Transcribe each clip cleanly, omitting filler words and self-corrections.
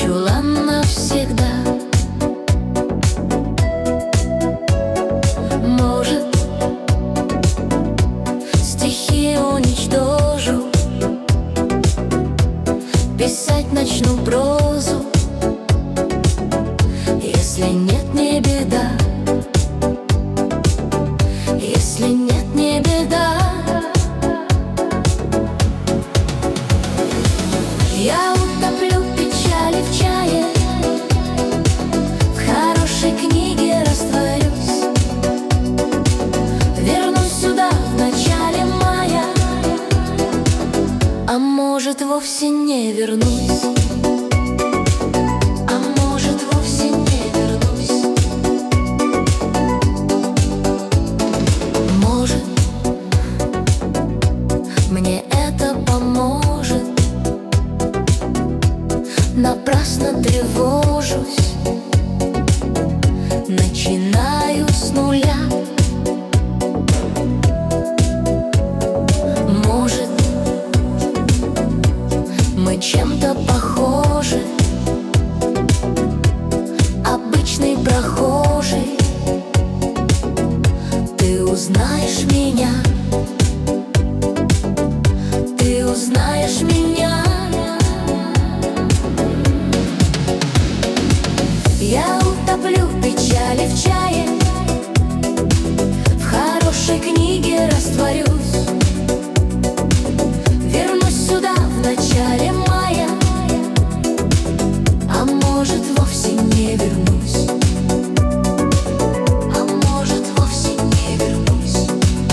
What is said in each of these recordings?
чулан навсегда. Может, стихи уничтожу, писать начну прозу. Если нет, не беда. Если нет, не беда. Я утоплю печали в чае, в хорошей книге растворюсь. Вернусь сюда в начале мая, а может, вовсе не вернусь. А может, вовсе не вернусь. Может, мне это поможет. Напрасно тревожусь, начинаю с нуля. Может, мы чем-то похожи, обычный прохожий. Ты узнаешь меня, ты узнаешь меня. Я утоплю печали в чае, в хорошей книге растворюсь. Вернусь сюда в начале мая, а может, вовсе не вернусь. А может, вовсе не вернусь.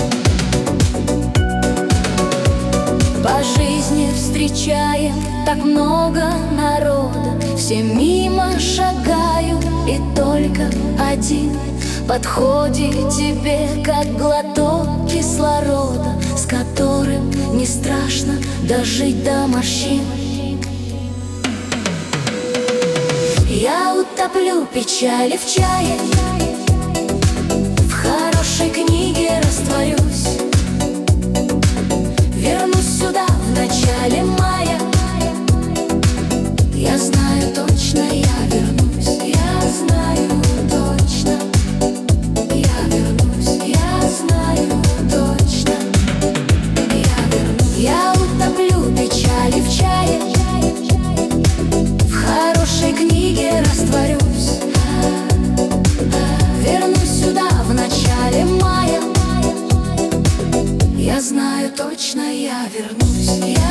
По жизни встречаем так много народа, все мимо шагают, и только один подходит тебе, как глоток кислорода, с которым не страшно дожить до морщин. Я утоплю печали в чае, в хорошей книге растворюсь. Вернусь сюда в начале мая, я знаю точно, я вернусь. Я знаю точно, я вернусь. Я знаю точно, я вернусь. Я утоплю печали в чае, в хорошей книге растворюсь. Вернусь сюда в начале мая, я знаю точно, я вернусь.